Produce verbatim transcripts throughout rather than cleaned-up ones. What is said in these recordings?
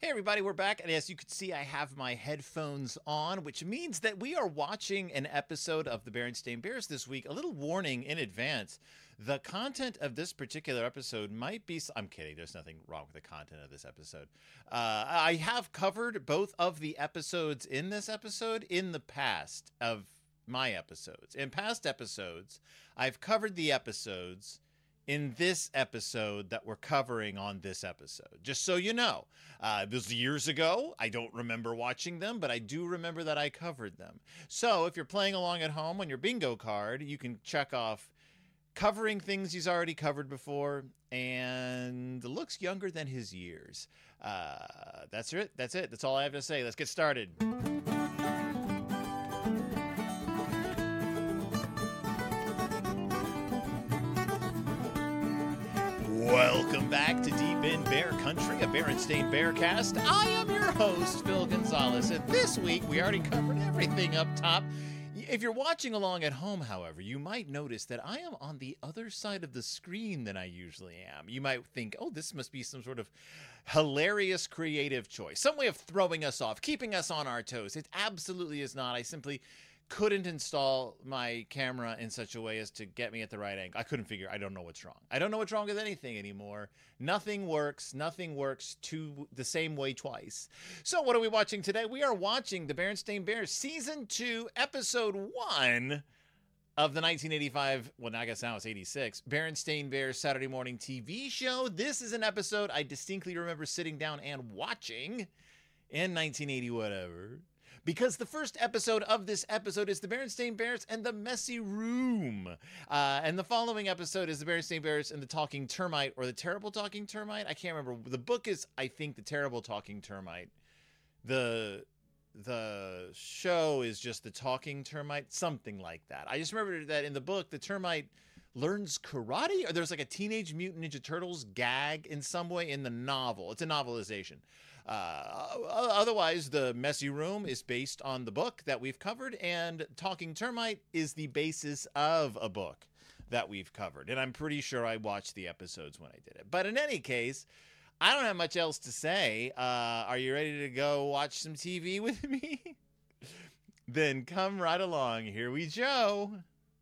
Hey everybody, we're back, and as you can see, I have my headphones on, which means that we are watching an episode of the Berenstain Bears this week. A little warning in advance. The content of this particular episode might be... I'm kidding, there's nothing wrong with the content of this episode. Uh, I have covered both of the episodes in this episode in the past of my episodes. In past episodes, I've covered the episodes in this episode that we're covering on this episode. Just so you know, uh, it was years ago. I don't remember watching them, but I do remember that I covered them. So if you're playing along at home on your bingo card, you can check off covering things he's already covered before and looks younger than his years. Uh, that's it. That's it. That's all I have to say. Let's get started. Welcome back to Deep in Bear Country, a Berenstain Bearcast. I am your host, Phil Gonzalez, and this week we already covered everything up top. If you're watching along at home, however, you might notice that I am on the other side of the screen than I usually am. You might think, oh, this must be some sort of hilarious creative choice, some way of throwing us off, keeping us on our toes. It absolutely is not. I simply couldn't install my camera in such a way as to get me at the right angle. I couldn't figure. I don't know what's wrong. I don't know what's wrong with anything anymore. Nothing works. Nothing works to the same way twice. So what are we watching today? We are watching the Berenstain Bears Season two, Episode one of the nineteen eighty-five, well, I guess now it's eighty-six, Berenstain Bears Saturday morning T V show. This is an episode I distinctly remember sitting down and watching in nineteen eighty whatever. Because the first episode of this episode is the Berenstain Bears and the Messy Room. Uh, and the following episode is the Berenstain Bears and the Talking Termite, or the Terrible Talking Termite. I can't remember. The book is, I think, the Terrible Talking Termite. The the show is just the Talking Termite, something like that. I just remember that in the book, the termite learns karate, or there's like a Teenage Mutant Ninja Turtles gag in some way in the novel. It's a novelization. Uh, otherwise, the Messy Room is based on the book that we've covered, and Talking Termite is the basis of a book that we've covered. And I'm pretty sure I watched the episodes when I did it. But in any case, I don't have much else to say. Uh, are you ready to go watch some T V with me? Then come right along. Here we go.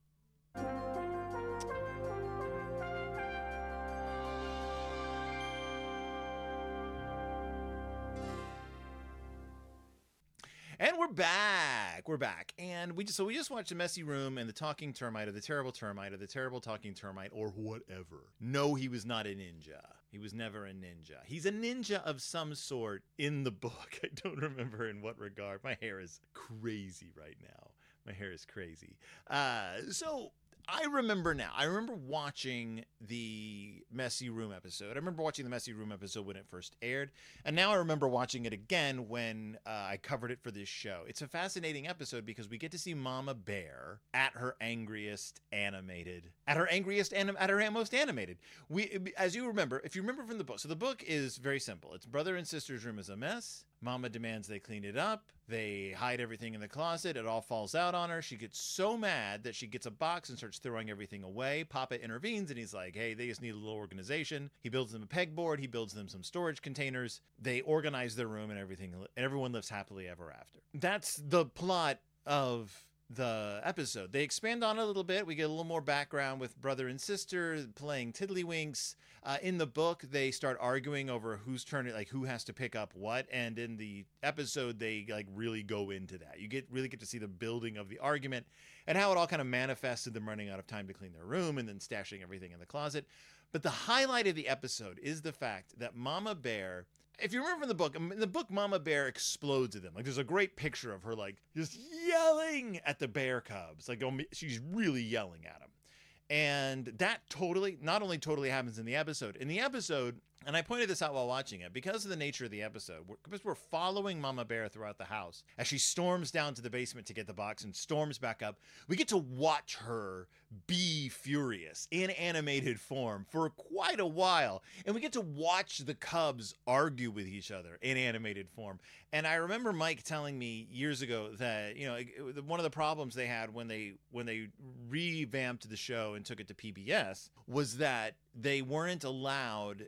And we're back. We're back. And we just so we just watched The Messy Room and the Talking Termite, or the Terrible Termite, or the Terrible Talking Termite, or whatever. No, he was not a ninja. He was never a ninja. He's a ninja of some sort in the book. I don't remember in what regard. My hair is crazy right now. My hair is crazy. Uh, so I remember now. I remember watching the Messy Room episode. I remember watching the Messy Room episode when it first aired. And now I remember watching it again when uh, I covered it for this show. It's a fascinating episode because we get to see Mama Bear at her angriest animated. At her angriest, anim- at her most animated. We, as you remember, if you remember from the book. So the book is very simple. It's brother and sister's room is a mess. Mama demands they clean it up. They hide everything in the closet. It all falls out on her. She gets so mad that she gets a box and starts throwing everything away. Papa intervenes and he's like, hey, they just need a little organization. He builds them a pegboard. He builds them some storage containers. They organize their room and everything. And everyone lives happily ever after. That's the plot of the episode. They expand on it a little bit. We get a little more background with brother and sister playing tiddlywinks. Uh, in the book, they start arguing over whose turn, like who has to pick up what. And in the episode, they like really go into that. You get really get to see the building of the argument and how it all kind of manifested them running out of time to clean their room and then stashing everything in the closet. But the highlight of the episode is the fact that Mama Bear, if you remember in the book, in the book, Mama Bear explodes at them. Like, there's a great picture of her, like, just yelling at the bear cubs. Like, she's really yelling at them. And that totally, not only totally happens in the episode, in the episode, and I pointed this out while watching it, because of the nature of the episode, we're, because we're following Mama Bear throughout the house, as she storms down to the basement to get the box and storms back up, we get to watch her be furious in animated form for quite a while. And we get to watch the cubs argue with each other in animated form. And I remember Mike telling me years ago that, you know, it, one of the problems they had when they when they revamped the show and took it to P B S was that they weren't allowed to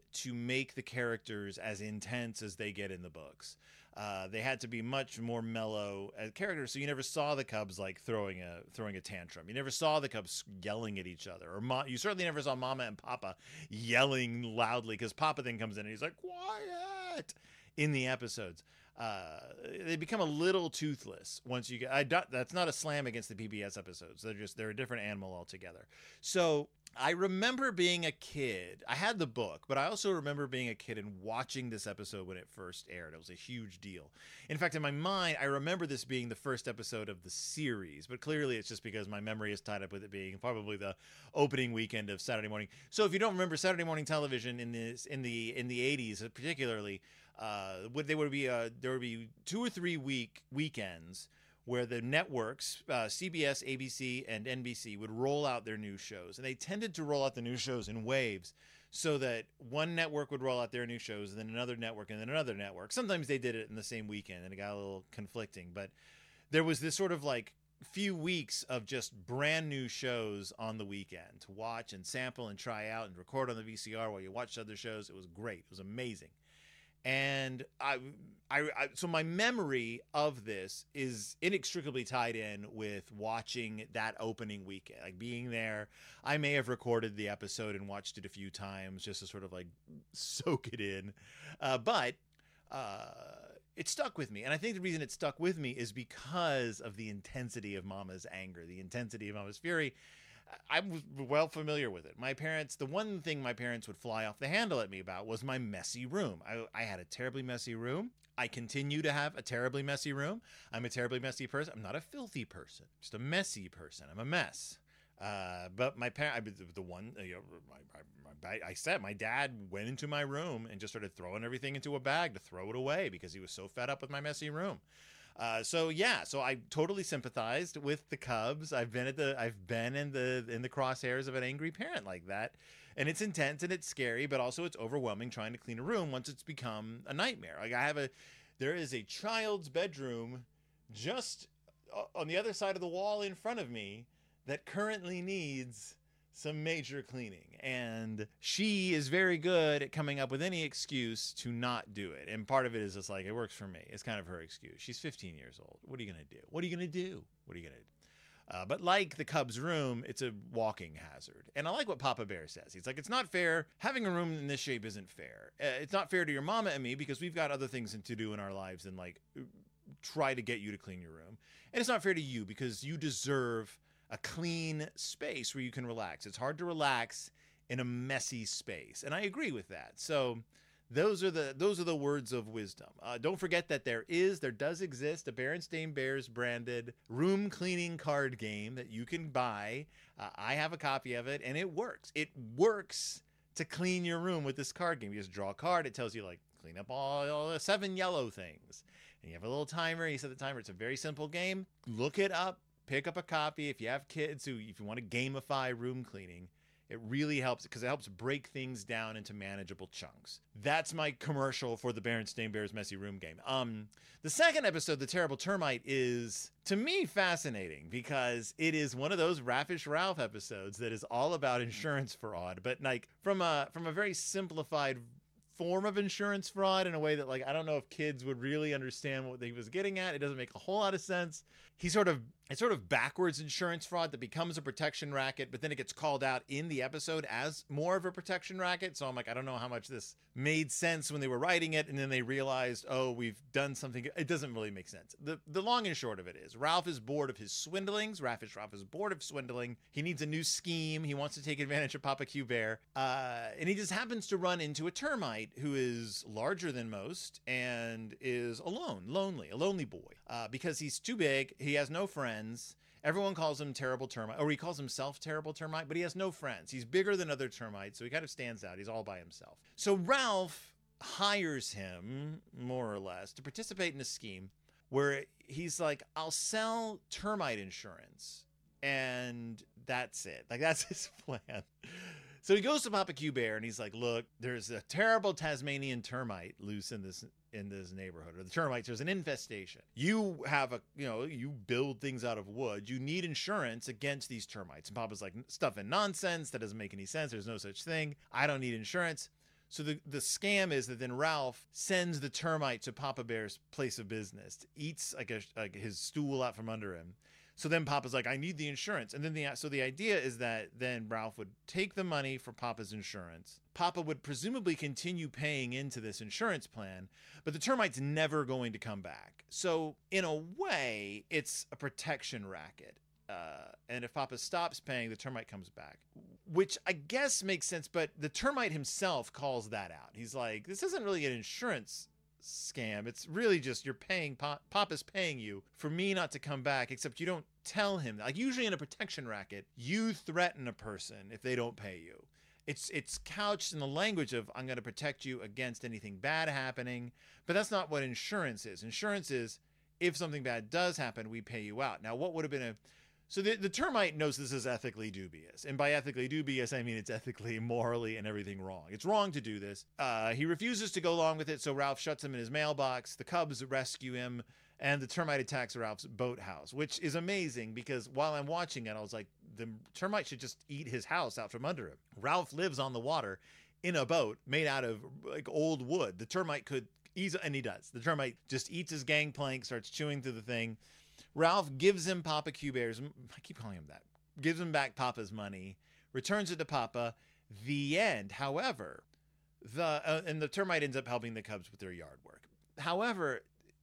make the characters as intense as they get in the books. Uh, they had to be much more mellow as characters, so you never saw the Cubs like throwing a throwing a tantrum. You never saw the Cubs yelling at each other, or Mo- you certainly never saw Mama and Papa yelling loudly, because Papa then comes in and he's like, "Quiet!" in the episodes. Uh, they become a little toothless once you get. I that's not a slam against the P B S episodes. They're just they're a different animal altogether. So I remember being a kid. I had the book, but I also remember being a kid and watching this episode when it first aired. It was a huge deal. In fact, in my mind, I remember this being the first episode of the series, but clearly it's just because my memory is tied up with it being probably the opening weekend of Saturday morning. So if you don't remember Saturday morning television in this in the in the eighties, particularly, uh, would they would be uh, there would be two or three week weekends where the networks, uh, C B S, A B C, and N B C, would roll out their new shows. And they tended to roll out the new shows in waves, so that one network would roll out their new shows, and then another network, and then another network. Sometimes they did it in the same weekend, and it got a little conflicting. But there was this sort of like few weeks of just brand new shows on the weekend to watch and sample and try out and record on the V C R while you watched other shows. It was great. It was amazing. And I, I, I, so my memory of this is inextricably tied in with watching that opening weekend, like being there. I may have recorded the episode and watched it a few times just to sort of like soak it in. Uh, but uh, it stuck with me. And I think the reason it stuck with me is because of the intensity of Mama's anger, the intensity of Mama's fury. I was well familiar with it. My parents, the one thing my parents would fly off the handle at me about was my messy room. I, I had a terribly messy room. I continue to have a terribly messy room. I'm a terribly messy person. I'm not a filthy person, just a messy person. I'm a mess. Uh, but my parents, the one, you know, my, my, my, I said my dad went into my room and just started throwing everything into a bag to throw it away because he was so fed up with my messy room. Uh, so yeah, so I totally sympathized with the Cubs. I've been at the, I've been in the, in the crosshairs of an angry parent like that, and it's intense and it's scary, but also it's overwhelming trying to clean a room once it's become a nightmare. Like I have a, there is a child's bedroom just on the other side of the wall in front of me that currently needs some major cleaning, and she is very good at coming up with any excuse to not do it. And part of it is just like, it works for me. It's kind of her excuse. She's fifteen years old. What are you going to do? What are you going to do? What are you going to do? Uh, but like the Cubs room, it's a walking hazard. And I like what Papa Bear says. He's like, it's not fair. Having a room in this shape isn't fair. Uh, it's not fair to your mama and me because we've got other things to do in our lives than like try to get you to clean your room. And it's not fair to you because you deserve a clean space where you can relax. It's hard to relax in a messy space. And I agree with that. So those are the those are the words of wisdom. Uh, don't forget that there is, there does exist a Berenstain Bears branded room cleaning card game that you can buy. Uh, I have a copy of it and it works. It works to clean your room with this card game. You just draw a card. It tells you like clean up all, all the seven yellow things. And you have a little timer. You set the timer. It's a very simple game. Look it up. Pick up a copy if you have kids who, if you want to gamify room cleaning, it really helps because it helps break things down into manageable chunks. That's my commercial for the Berenstain Bears Messy Room game. Um, the second episode, The Terrible Termite, is, to me, fascinating because it is one of those Raffish Ralph episodes that is all about insurance fraud, but like from a from a very simplified form of insurance fraud in a way that like I don't know if kids would really understand what he was getting at. It doesn't make a whole lot of sense. He sort of it's sort of backwards insurance fraud that becomes a protection racket, but then it gets called out in the episode as more of a protection racket. So I'm like, I don't know how much this made sense when they were writing it, and then they realized, oh, we've done something. It doesn't really make sense. The the long and short of it is Ralph is bored of his swindlings. Raffish Ralph is bored of swindling. He needs a new scheme. He wants to take advantage of Papa Q Bear. Uh, and he just happens to run into a termite who is larger than most and is alone, lonely, a lonely boy. Uh, because he's too big. He has no friends. Everyone calls him Terrible Termite, or he calls himself Terrible Termite, but he has no friends. He's bigger than other termites, so he kind of stands out. He's all by himself. So Ralph hires him, more or less, to participate in a scheme where he's like, I'll sell termite insurance, and that's it. Like, that's his plan. So he goes to Papa Q Bear, and he's like, look, there's a terrible Tasmanian termite loose in this in this neighborhood, or the termites, there's an infestation. You have a, you know, you build things out of wood. You need insurance against these termites. And Papa's like, stuff and nonsense. That doesn't make any sense. There's no such thing. I don't need insurance. So the, the scam is that then Ralph sends the termite to Papa Bear's place of business, eats like, a, like his stool out from under him. So then Papa's like, I need the insurance. And then the so the idea is that then Ralph would take the money for Papa's insurance. Papa would presumably continue paying into this insurance plan, but the termite's never going to come back. So in a way, it's a protection racket. Uh, and if Papa stops paying, the termite comes back, which I guess makes sense. But the termite himself calls that out. He's like, this isn't really an insurance scam. It's really just you're paying, Pop, Papa's paying you for me not to come back, except you don't tell him. Like usually in a protection racket, you threaten a person if they don't pay you. It's it's couched in the language of I'm going to protect you against anything bad happening, but that's not what insurance is. Insurance is if something bad does happen, we pay you out. Now, what would have been a So the, the termite knows this is ethically dubious. And by ethically dubious, I mean it's ethically, morally, and everything wrong. It's wrong to do this. Uh, he refuses to go along with it, so Ralph shuts him in his mailbox. The Cubs rescue him, and the termite attacks Ralph's boathouse, which is amazing because while I'm watching it, I was like, the termite should just eat his house out from under him. Ralph lives on the water in a boat made out of like old wood. The termite could easily, and he does. The termite just eats his gangplank, starts chewing through the thing. Ralph gives him Papa Q Bear's, I keep calling him that, gives him back Papa's money, returns it to Papa. The end. However, the uh, and the termite ends up helping the Cubs with their yard work. However,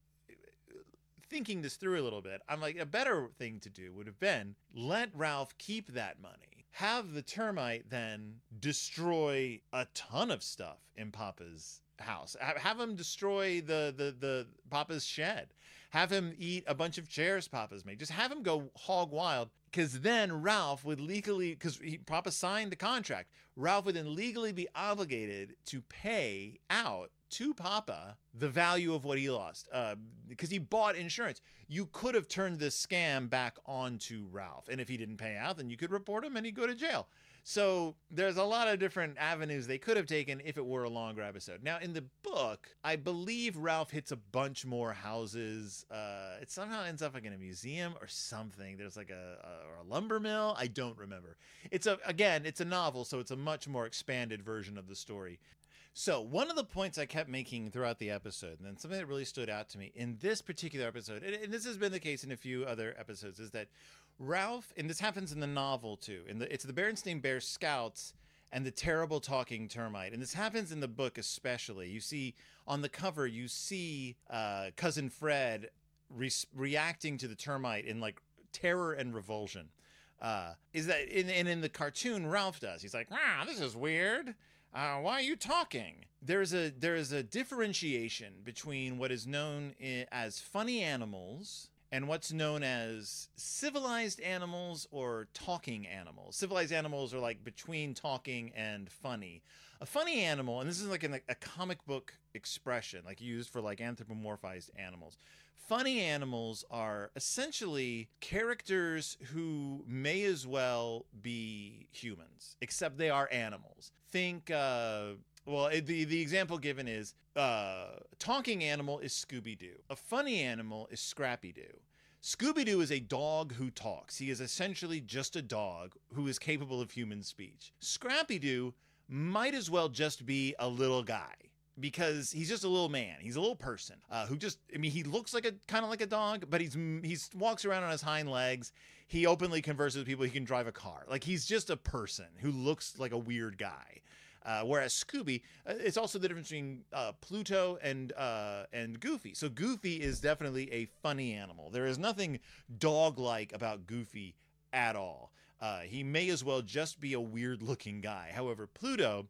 thinking this through a little bit, I'm like, a better thing to do would have been let Ralph keep that money. Have the termite then destroy a ton of stuff in Papa's house. Have him destroy the, the, the Papa's shed. Have him eat a bunch of chairs Papa's made. Just have him go hog wild, because then Ralph would legally, because Papa signed the contract, Ralph would then legally be obligated to pay out to Papa the value of what he lost, uh, because he bought insurance. You could have turned this scam back onto Ralph, and if he didn't pay out, then you could report him and he'd go to jail. So there's a lot of different avenues they could have taken if it were a longer episode. Now, in the book, I believe Ralph hits a bunch more houses. Uh, it somehow ends up like in a museum or something. There's like a, a, or a lumber mill. I don't remember. It's a, again, it's a novel, so it's a much more expanded version of the story. So one of the points I kept making throughout the episode, and then something that really stood out to me in this particular episode, and, and this has been the case in a few other episodes, is that Ralph, and this happens in the novel too, in the, it's the Berenstain Bears Scouts and the Terrible Talking Termite. And this happens in the book especially. You see, on the cover, you see uh, Cousin Fred re- reacting to the termite in like terror and revulsion. Uh, is that, in, and in the cartoon, Ralph does. He's like, wow, this is weird. Uh, why are you talking? There's a, there is a differentiation between what is known i- as funny animals and what's known as civilized animals or talking animals. Civilized animals are like between talking and funny. A funny animal, and this is like an, a comic book expression, like used for like anthropomorphized animals. Funny animals are essentially characters who may as well be humans, except they are animals. Think, uh, well, it, the, the example given is uh, talking animal is Scooby-Doo. A funny animal is Scrappy-Doo. Scooby-Doo is a dog who talks. He is essentially just a dog who is capable of human speech. Scrappy-Doo might as well just be a little guy, because he's just a little man. He's a little person uh, who just, I mean, he looks like a kind of like a dog, but he's he's walks around on his hind legs. He openly converses with people. He can drive a car. Like, he's just a person who looks like a weird guy. Uh, whereas Scooby, uh, it's also the difference between uh, Pluto and uh, and Goofy. So Goofy is definitely a funny animal. There is nothing dog-like about Goofy at all. Uh, he may as well just be a weird-looking guy. However, Pluto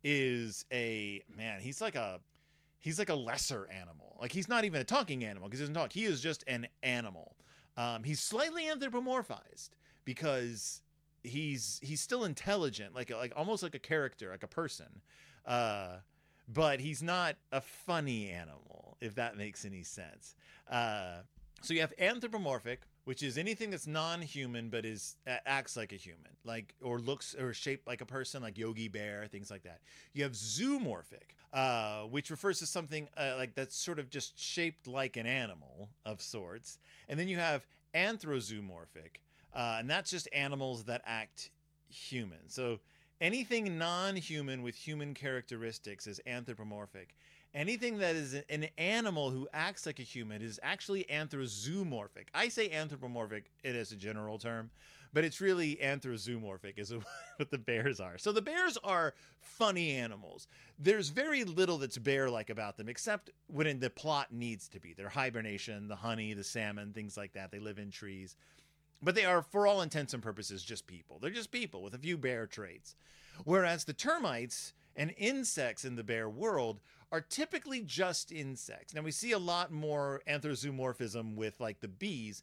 is a, man, he's like a, he's like a lesser animal. Like, he's not even a talking animal because he doesn't talk. He is just an animal. Um, he's slightly anthropomorphized because he's he's still intelligent, like like almost like a character, like a person, uh, but he's not a funny animal, if that makes any sense. Uh, so you have anthropomorphic, which is anything that's non-human but is uh, acts like a human, like or looks or shaped like a person, like Yogi Bear, things like that. You have zoomorphic, uh, which refers to something uh, like that's sort of just shaped like an animal of sorts, and then you have anthrozoomorphic, uh, and that's just animals that act human. So Anything non-human with human characteristics is anthropomorphic. Anything that is an animal who acts like a human is actually anthrozoomorphic. I say anthropomorphic, it is a general term, but it's really anthrozoomorphic is what the bears are. So the bears are funny animals. There's very little that's bear-like about them, except when the plot needs to be. Their hibernation, the honey, the salmon, things like that. They live in trees. But they are, for all intents and purposes, just people. They're just people with a few bear traits. Whereas the termites and insects in the bear world are typically just insects. Now, we see a lot more anthrozoomorphism with, like, the bees.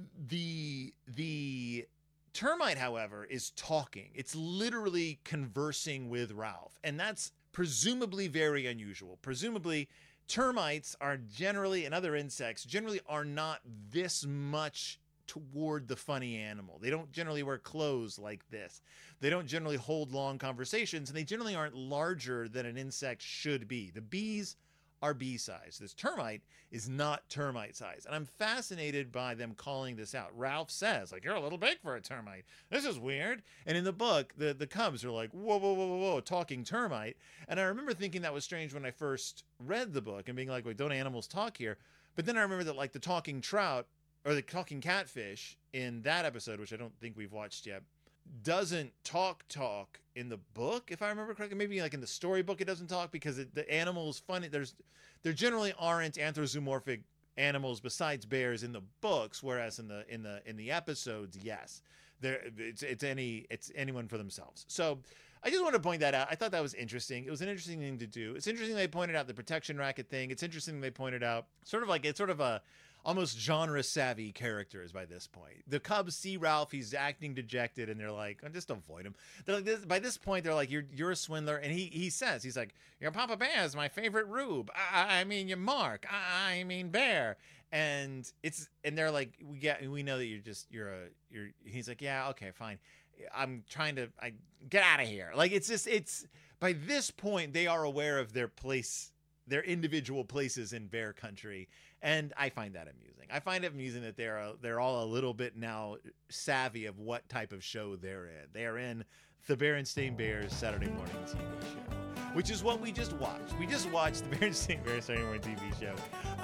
The, the termite, however, is talking. It's literally conversing with Ralph. And that's presumably very unusual. Presumably, termites are generally, and other insects, generally are not this much toward the funny animal. They don't generally wear clothes like this. They don't generally hold long conversations, and they generally aren't larger than an insect should be. The bees are bee size. This termite is not termite size. And I'm fascinated by them calling this out. Ralph says, like, you're a little big for a termite. This is weird. And in the book, the, the cubs are like, whoa, whoa, whoa, whoa, whoa, talking termite. And I remember thinking that was strange when I first read the book and being like, wait, don't animals talk here? But then I remember that, like, the talking trout or the talking catfish in that episode, which I don't think we've watched yet, doesn't talk talk in the book, if I remember correctly. Maybe like in the storybook it doesn't talk because it, the animal's funny. There's there generally aren't anthrozoomorphic animals besides bears in the books, whereas in the in the in the episodes, yes, there it's it's any it's anyone for themselves. So I just want to point that out. I thought that was interesting. It was an interesting thing to do. It's interesting they pointed out the protection racket thing. It's interesting they pointed out sort of like it's sort of a almost genre savvy characters by this point. The cubs see Ralph, he's acting dejected, and they're like, oh, just avoid him. They're like, this, by this point, they're like, you're you're a swindler. And he he says, he's like, your Papa Bear's my favorite rube. I, I mean, your Mark. I, I mean, Bear. And it's and they're like, we get we know that you're just you're a you're. He's like, yeah, okay, fine. I'm trying to I get out of here. Like it's just it's by this point they are aware of their place, their individual places in bear country. And I find that amusing. I find it amusing that they're a, they're all a little bit now savvy of what type of show they're in. They are in the Berenstain Bears Saturday morning T V show, which is what we just watched. We just watched the Berenstain Bears Saturday morning T V show.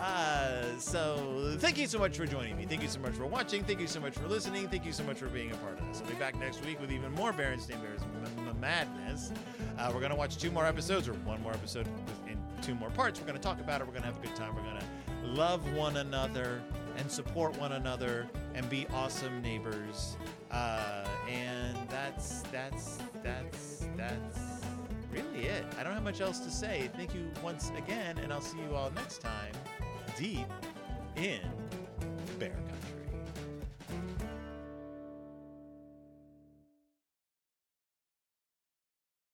Uh, so thank you so much for joining me. Thank you so much for watching. Thank you so much for listening. Thank you so much for being a part of this. I'll be back next week with even more Berenstain Bears m- m- madness. Uh, we're going to watch two more episodes, or one more episode in two more parts. We're going to talk about it. We're going to have a good time. We're going to love one another and support one another and be awesome neighbors. Uh, and that's, that's, that's, that's really it. I don't have much else to say. Thank you once again, and I'll see you all next time deep in Bear Country.